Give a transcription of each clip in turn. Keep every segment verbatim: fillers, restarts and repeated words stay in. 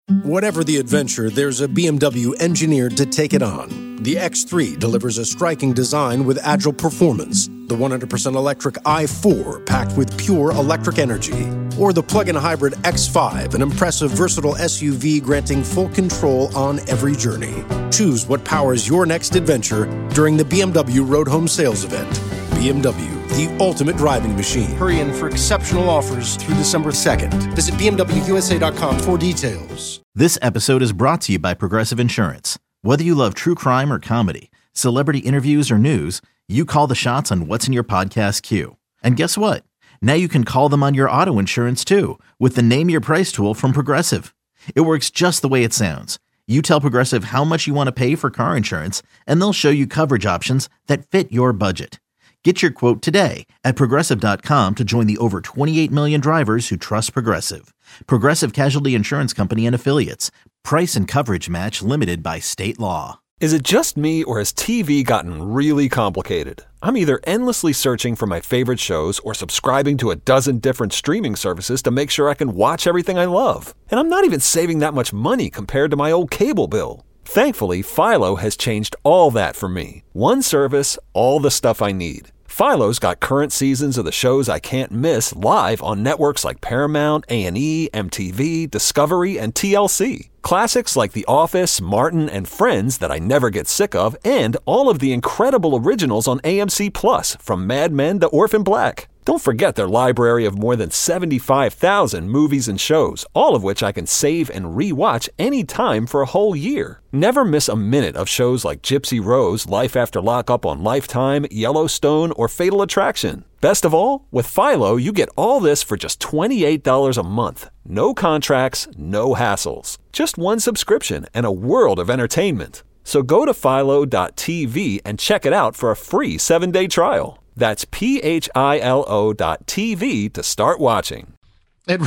Whatever the adventure, there's a B M W engineered to take it on. The X three delivers a striking design with agile performance. The one hundred percent electric i four packed with pure electric energy. Or the plug-in hybrid X five, an impressive versatile S U V granting full control on every journey. Choose what powers your next adventure during the B M W Road Home Sales Event. B M W, the ultimate driving machine. Hurry in for exceptional offers through December second. Visit B M W U S A dot com for details. This episode is brought to you by Progressive Insurance. Whether you love true crime or comedy, celebrity interviews or news, you call the shots on what's in your podcast queue. And guess what? Now you can call them on your auto insurance too with the Name Your Price tool from Progressive. It works just the way it sounds. You tell Progressive how much you want to pay for car insurance, and they'll show you coverage options that fit your budget. Get your quote today at Progressive dot com to join the over twenty-eight million drivers who trust Progressive. Progressive Casualty Insurance Company and Affiliates. Price and coverage match limited by state law. Is it just me, or has T V gotten really complicated? I'm either endlessly searching for my favorite shows or subscribing to a dozen different streaming services to make sure I can watch everything I love. And I'm not even saving that much money compared to my old cable bill. Thankfully, Philo has changed all that for me. One service, all the stuff I need. Philo's got current seasons of the shows I can't miss live on networks like Paramount, A and E, M T V, Discovery, and T L C. Classics like The Office, Martin, and Friends that I never get sick of, and all of the incredible originals on A M C Plus, from Mad Men to Orphan Black. Don't forget their library of more than seventy-five thousand movies and shows, all of which I can save and re-watch anytime for a whole year. Never miss a minute of shows like Gypsy Rose, Life After Lockup on Lifetime, Yellowstone, or Fatal Attraction. Best of all, with Philo, you get all this for just twenty-eight dollars a month. No contracts, no hassles. Just one subscription and a world of entertainment. So go to philo dot t v and check it out for a free seven-day trial. That's P H I L O dot T V to start watching. It,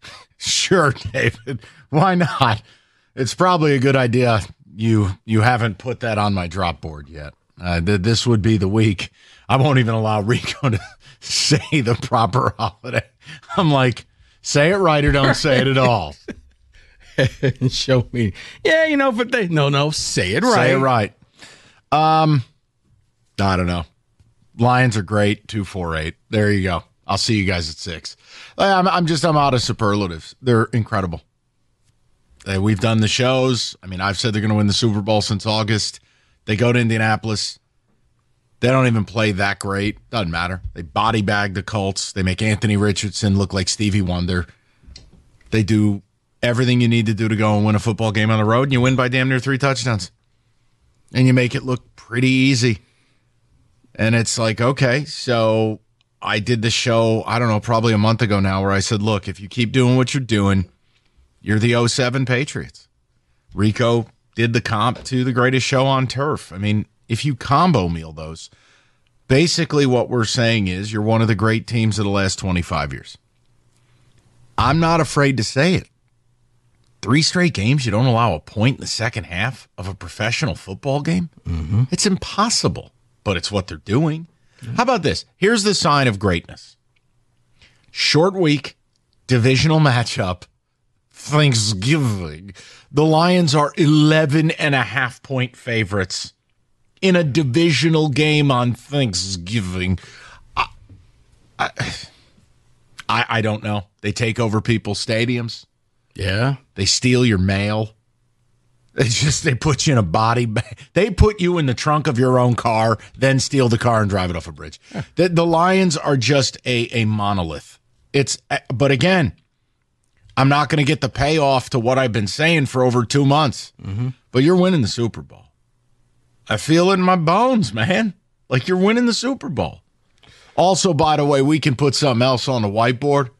sure, David. Why not? It's probably a good idea you you haven't put that on my drop board yet. Uh, th- this would be the week. I won't even allow Rico to say the proper holiday. I'm like, say it right or don't say it at all. Show me. Yeah, you know, but they, no, no, say it right. Say it right. Um, I don't know. Lions are great. two four eight. There you go. I'll see you guys at six. I'm, I'm just, I'm out of superlatives. They're incredible. They, we've done the shows. I mean, I've said they're going to win the Super Bowl since August. They go to Indianapolis. They don't even play that great. Doesn't matter. They body bag the Colts. They make Anthony Richardson look like Stevie Wonder. They do everything you need to do to go and win a football game on the road, and you win by damn near three touchdowns. And you make it look pretty easy. And it's like, okay, so I did the show, I don't know, probably a month ago now, where I said, look, if you keep doing what you're doing, you're the oh seven Patriots. Rico did the comp to the greatest show on turf. I mean, if you combo meal those, basically what we're saying is you're one of the great teams of the last twenty-five years. I'm not afraid to say it. Three straight games, you don't allow a point in the second half of a professional football game? Mm-hmm. It's impossible. But it's what they're doing. How about this? Here's the sign of greatness. Short week, divisional matchup, Thanksgiving. The Lions are eleven and a half point favorites in a divisional game on Thanksgiving. I, I, I, I don't know. They take over people's stadiums. Yeah. They steal your mail. They just, they put you in a body bag. They put you in the trunk of your own car, then steal the car and drive it off a bridge. Yeah. The, the Lions are just a, a monolith. It's, but again, I'm not going to get the payoff to what I've been saying for over two months. Mm-hmm. But you're winning the Super Bowl. I feel it in my bones, man. Like you're winning the Super Bowl. Also, by the way, we can put something else on the whiteboard.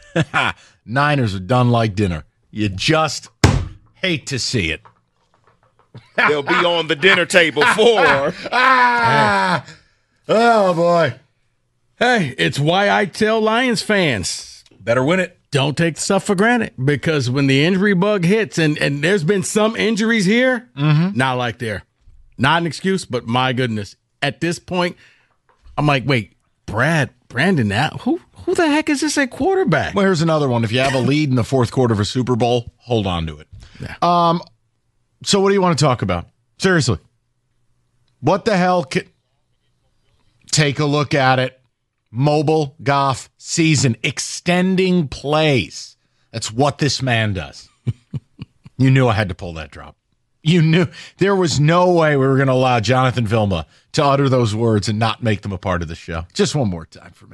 Niners are done like dinner. You just hate to see it. They'll be on the dinner table for. ah, oh, boy. Hey, it's why I tell Lions fans, better win it. Don't take the stuff for granted, because when the injury bug hits, and, and there's been some injuries here, mm-hmm. not like there. Not an excuse, but my goodness. At this point, I'm like, wait, Brad, Brandon, that, who, who who the heck is this at quarterback? Well, here's another one. If you have a lead in the fourth quarter of a Super Bowl, hold on to it. Yeah. Um. So what do you want to talk about? Seriously. What the hell? Can... Take a look at it. Mobile golf season. Extending plays. That's what this man does. You knew I had to pull that drop. You knew there was no way we were going to allow Jonathan Vilma to utter those words and not make them a part of the show. Just one more time for me.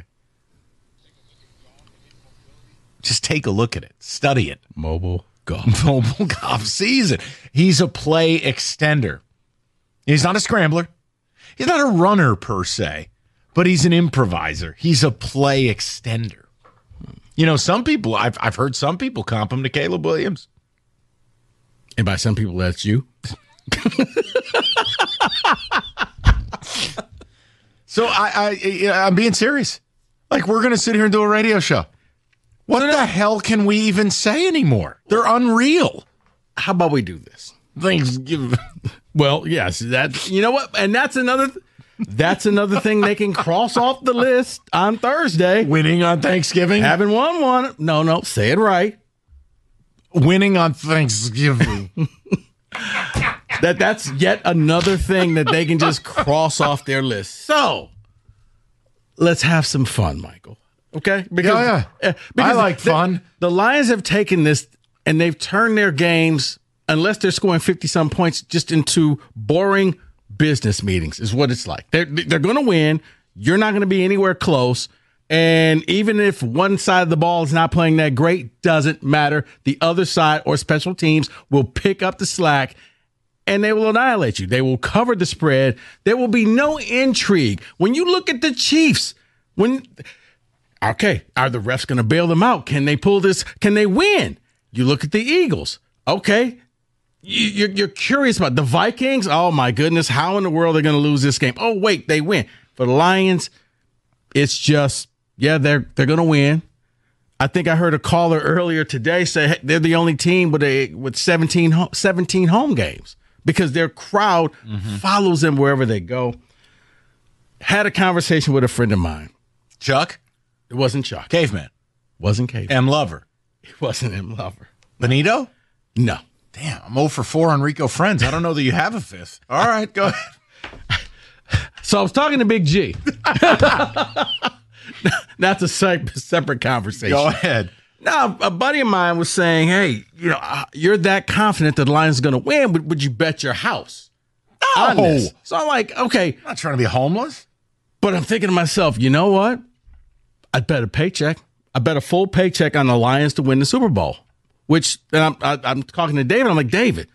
Just take a look at it. Study it. Mobile golf. Mobile golf season. He's a play extender. He's not a scrambler. He's not a runner per se, but he's an improviser. He's a play extender. You know, some people, I've I've heard some people comp him to Caleb Williams. And by some people, that's you. So I, I, I'm being serious. Like, we're going to sit here and do a radio show. What so the that, hell can we even say anymore? They're unreal. How about we do this? Thanksgiving. Well, yes, that you know what, and that's another. That's another thing they can cross off the list on Thursday. Winning on Thanksgiving, having won one. No, no, say it right. Winning on Thanksgiving. that that's yet another thing that they can just cross off their list. So let's have some fun, Michael. Okay? Because, yeah, yeah. Uh, because I like the, fun. The Lions have taken this and they've turned their games, unless they're scoring fifty-some points, just into boring business meetings is what it's like. They're, they're going to win. You're not going to be anywhere close. And even if one side of the ball is not playing that great, doesn't matter. The other side or special teams will pick up the slack and they will annihilate you. They will cover the spread. There will be no intrigue. When you look at the Chiefs, when, okay, are the refs going to bail them out? Can they pull this? Can they win? You look at the Eagles. Okay. You're, you're curious about the Vikings. Oh, my goodness. How in the world are they going to lose this game? Oh, wait, they win. For the Lions, it's just, yeah, they're they're going to win. I think I heard a caller earlier today say hey, they're the only team with a with seventeen, seventeen home games because their crowd mm-hmm. follows them wherever they go. Had a conversation with a friend of mine. Chuck? It wasn't Chuck. Caveman? Wasn't Caveman. M. Lover? It wasn't M. Lover. Benito? No. Damn, I'm oh for four on Rico Friends. I don't know that you have a fifth. All right, go ahead. So I was talking to Big G. That's a separate conversation. Go ahead. Now, a buddy of mine was saying, hey, you know, uh, you're that confident that the Lions are going to win, but would you bet your house on this? So I'm like, okay. I'm not trying to be homeless. But I'm thinking to myself, you know what? I'd bet a paycheck. I bet a full paycheck on the Lions to win the Super Bowl. Which, and I'm, I, I'm talking to David. I'm like, David,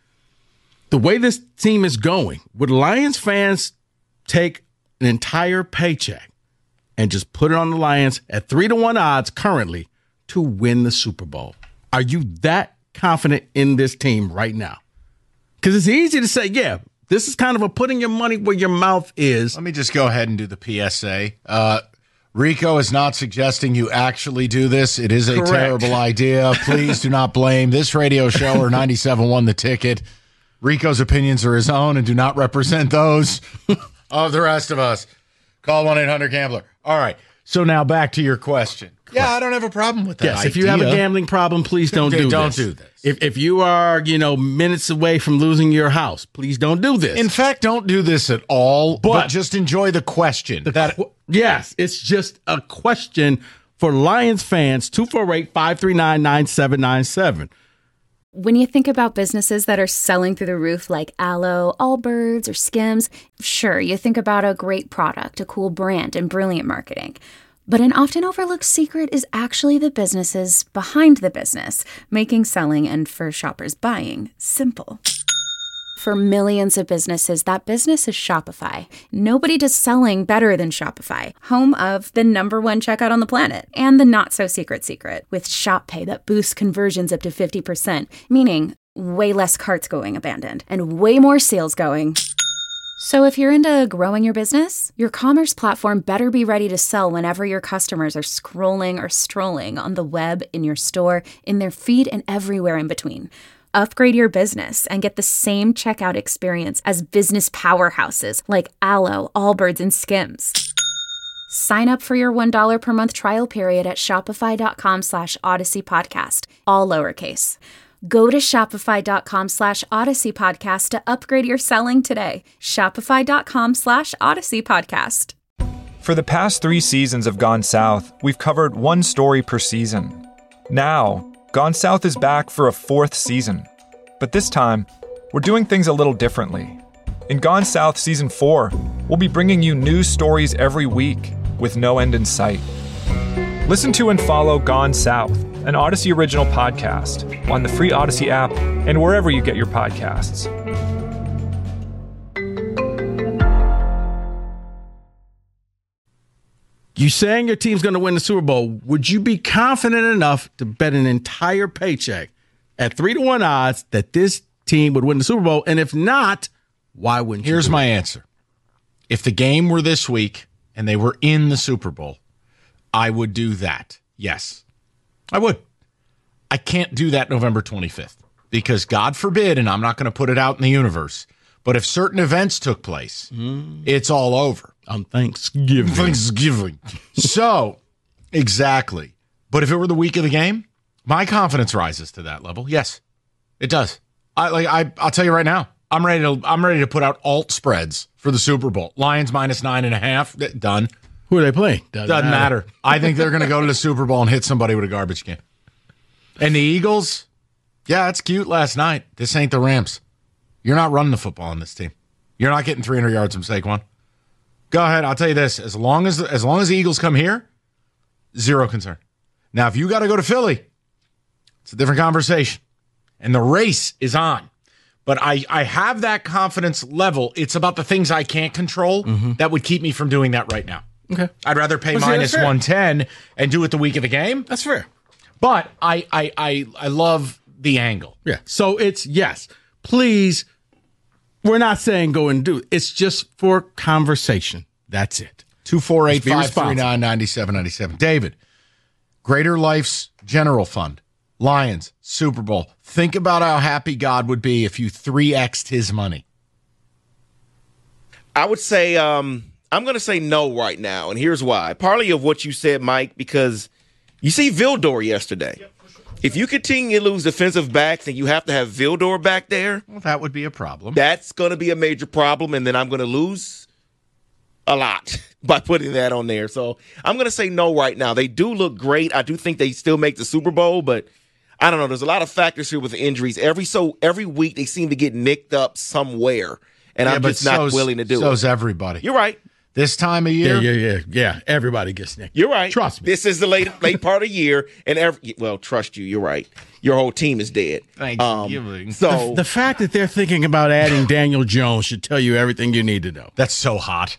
the way this team is going, would Lions fans take an entire paycheck and just put it on the Lions at three to one odds currently to win the Super Bowl? Are you that confident in this team right now? Because it's easy to say, yeah, this is kind of a putting your money where your mouth is. Let me just go ahead and do the P S A. Uh, Rico is not suggesting you actually do this. It is a Correct. terrible idea. Please do not blame this radio show or ninety-seven point one The Ticket. Rico's opinions are his own and do not represent those of the rest of us. Call one eight hundred gambler. All right. So now back to your question. Yeah, I don't have a problem with that. Yes, idea. if you have a gambling problem, please don't do don't this. do this. If if you are, you know, minutes away from losing your house, please don't do this. In fact, don't do this at all, but, But- just enjoy the question. The that qu- yes, it's just a question for Lions fans, two four eight, five three nine, nine seven nine seven. When you think about businesses that are selling through the roof like Aloe, Allbirds, or Skims, sure, you think about a great product, a cool brand, and brilliant marketing. But an often overlooked secret is actually the businesses behind the business, making selling and for shoppers buying simple. For millions of businesses, that business is Shopify. Nobody does selling better than Shopify, home of the number one checkout on the planet, and the not-so-secret secret, with Shop Pay that boosts conversions up to fifty percent, meaning way less carts going abandoned, and way more sales going. So if you're into growing your business, your commerce platform better be ready to sell whenever your customers are scrolling or strolling on the web, in your store, in their feed, and everywhere in between. Upgrade your business and get the same checkout experience as business powerhouses like Aloe, Allbirds, and Skims. Sign up for your one dollar per month trial period at shopify.com slash Odyssey Podcast, all lowercase. Go to shopify.com slash Odyssey Podcast to upgrade your selling today. Shopify.com slash Odyssey Podcast. For the past three seasons of Gone South, we've covered one story per season. Now, Gone South is back for a fourth season. But this time, we're doing things a little differently. In Gone South Season four, we'll be bringing you new stories every week with no end in sight. Listen to and follow Gone South, an Odyssey original podcast, on the free Odyssey app and wherever you get your podcasts. You saying your team's going to win the Super Bowl, would you be confident enough to bet an entire paycheck at three to one odds that this team would win the Super Bowl? And if not, why wouldn't you? Here's do my it? answer. If the game were this week and they were in the Super Bowl, I would do that. Yes, I would. I can't do that November twenty-fifth because God forbid, and I'm not going to put it out in the universe, but if certain events took place, mm. it's all over. On Thanksgiving. Thanksgiving. So, exactly. But if it were the week of the game, my confidence rises to that level. Yes, it does. I like. I. I'll tell you right now. I'm ready to. I'm ready to put out alt spreads for the Super Bowl. Lions minus nine and a half. Done. Who are they playing? Doesn't, Doesn't matter. matter. I think they're going to go to the Super Bowl and hit somebody with a garbage can. And the Eagles, yeah, it's cute last night. This ain't the Rams. You're not running the football on this team. You're not getting three hundred yards from Saquon. Go ahead. I'll tell you this. As long as as long as the Eagles come here, zero concern. Now, if you got to go to Philly, it's a different conversation. And the race is on. But I, I have that confidence level. It's about the things I can't control mm-hmm. that would keep me from doing that right now. Okay. I'd rather pay well, minus see, one ten and do it the week of the game. That's fair. But I, I, I, I love the angle. Yeah. So it's, yes, please, we're not saying go and do it. It's just for conversation. That's it. two four eight, five three nine, nine seven nine seven. David, Greater Life's General Fund, Lions, Super Bowl. Think about how happy God would be if you three X'd his money. I would say, um, I'm going to say no right now, and here's why. Partly of what you said, Mike, because you see Vildor yesterday. Yep, sure. If you continue to lose defensive backs and you have to have Vildor back there, well, that would be a problem. That's going to be a major problem, and then I'm going to lose a lot by putting that on there. So I'm going to say no right now. They do look great. I do think they still make the Super Bowl, but I don't know. There's a lot of factors here with the injuries. Every so every week they seem to get nicked up somewhere, and yeah, I'm just not willing to do so's it. So's everybody. You're right. This time of year? Yeah, yeah, yeah. Yeah, everybody gets nicked. You're right. Trust me. This is the late late part of the year, and every well, trust you, you're right. Your whole team is dead. Thanksgiving. Um, so the, the fact that they're thinking about adding Daniel Jones should tell you everything you need to know. That's so hot.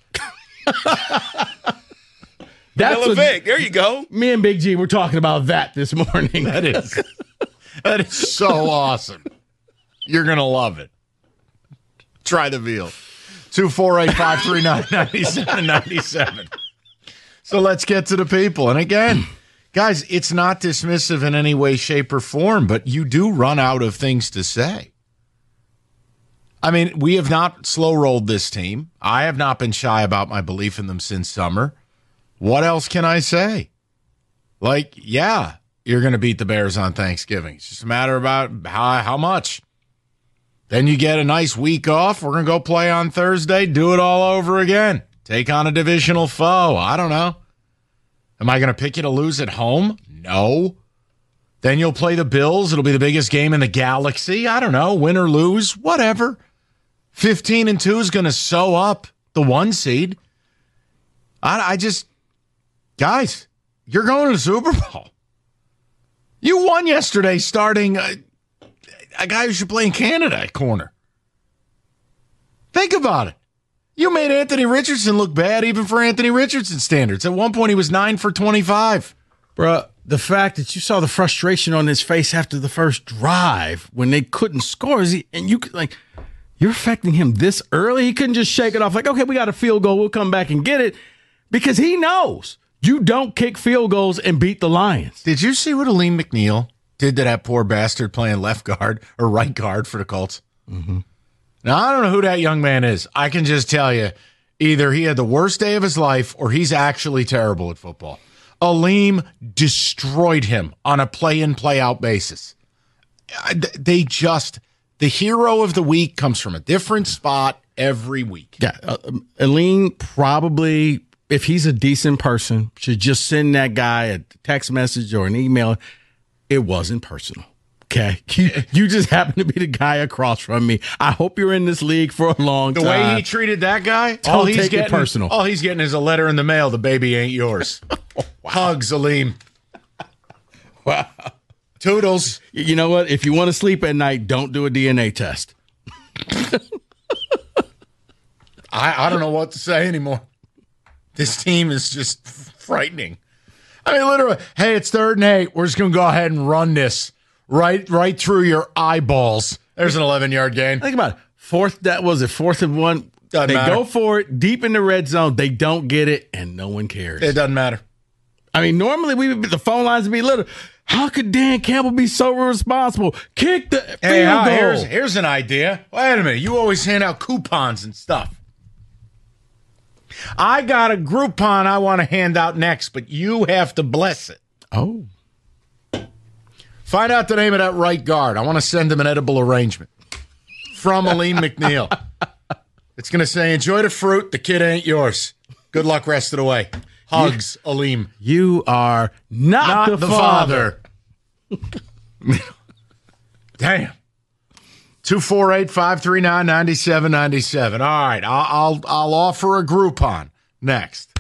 That's what, Vic, there you go. Me and Big G were talking about that this morning. That is that is so awesome. You're gonna love it. Try the veal. two four eight, five three nine, nine seven nine seven. So let's get to the people. And again, guys, it's not dismissive in any way, shape, or form, but you do run out of things to say. I mean, we have not slow-rolled this team. I have not been shy about my belief in them since summer. What else can I say? Like, yeah, you're going to beat the Bears on Thanksgiving. It's just a matter about how, how much. Then you get a nice week off. We're going to go play on Thursday, do it all over again. Take on a divisional foe. I don't know. Am I going to pick you to lose at home? No. Then you'll play the Bills. It'll be the biggest game in the galaxy. I don't know. Win or lose, whatever. fifteen and two is going to sew up the one seed. I, I just, guys, you're going to the Super Bowl. You won yesterday starting a, a guy who should play in Canada at corner. Think about it. You made Anthony Richardson look bad even for Anthony Richardson standards. At one point, he was nine for twenty-five. Bruh, the fact that you saw the frustration on his face after the first drive when they couldn't score, is he, and you could, like, you're affecting him this early? He couldn't just shake it off like, okay, we got a field goal, we'll come back and get it, because he knows you don't kick field goals and beat the Lions. Did you see what Aleem McNeil did to that poor bastard playing left guard or right guard for the Colts? Mm-hmm. Now, I don't know who that young man is. I can just tell you, Either he had the worst day of his life or he's actually terrible at football. Aleem destroyed him on a play-in, play-out basis. They just, the hero of the week comes from a different spot every week. Yeah, uh, Aleem probably, if he's a decent person, should just send that guy a text message or an email. It wasn't personal. Okay, you, you just happen to be the guy across from me. I hope you're in this league for a long the time. The way he treated that guy, Don't all he's take getting, it personal. All he's getting is a letter in the mail. The baby ain't yours. Wow. Hugs, Aleem. Wow. Toodles. You know what? If you want to sleep at night, don't do a D N A test. I, I don't know what to say anymore. This team is just frightening. I mean, literally, hey, it's third and eight. We're just going to go ahead and run this. Right right through your eyeballs. There's an eleven-yard gain. Think about it. Fourth, that was it. Fourth and one. Doesn't they matter. go for it deep in the red zone. They don't get it, and no one cares. It doesn't matter. I mean, normally we would, the phone lines would be little. How could Dan Campbell be so irresponsible? Kick the field Hey, goal. here's, here's an idea. Wait a minute. You always hand out coupons and stuff. I got a Groupon I want to hand out next, but you have to bless it. Oh. Find out the name of that right guard. I want to send him an edible arrangement from Aleem McNeil. It's going to say, enjoy the fruit. The kid ain't yours. Good luck rest of the way. Hugs, you, Aleem. You are not, not the, the father. father. Damn. two four eight, five three nine, nine seven nine seven. All right. I'll, I'll, I'll offer a Groupon next.